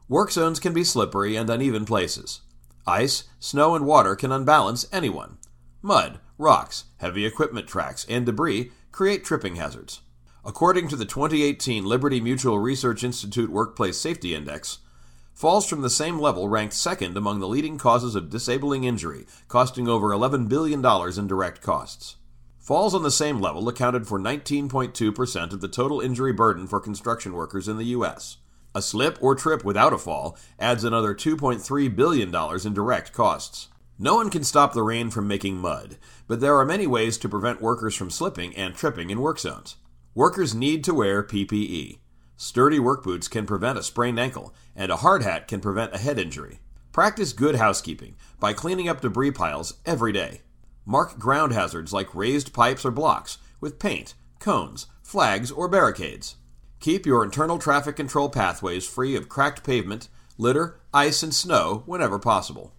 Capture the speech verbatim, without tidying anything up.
Work zones can be slippery and uneven places. Ice, snow, and water can unbalance anyone. Mud, rocks, heavy equipment tracks, and debris create tripping hazards. According to the twenty eighteen Liberty Mutual Research Institute Workplace Safety Index, falls from the same level ranked second among the leading causes of disabling injury, costing over eleven billion dollars in direct costs. Falls on the same level accounted for nineteen point two percent of the total injury burden for construction workers in the U S. A slip or trip without a fall adds another two point three billion dollars in direct costs. No one can stop the rain from making mud, but there are many ways to prevent workers from slipping and tripping in work zones. Workers need to wear P P E. Sturdy work boots can prevent a sprained ankle, and a hard hat can prevent a head injury. Practice good housekeeping by cleaning up debris piles every day. Mark ground hazards like raised pipes or blocks with paint, cones, flags, or barricades. Keep your internal traffic control pathways free of cracked pavement, litter, ice, and snow whenever possible.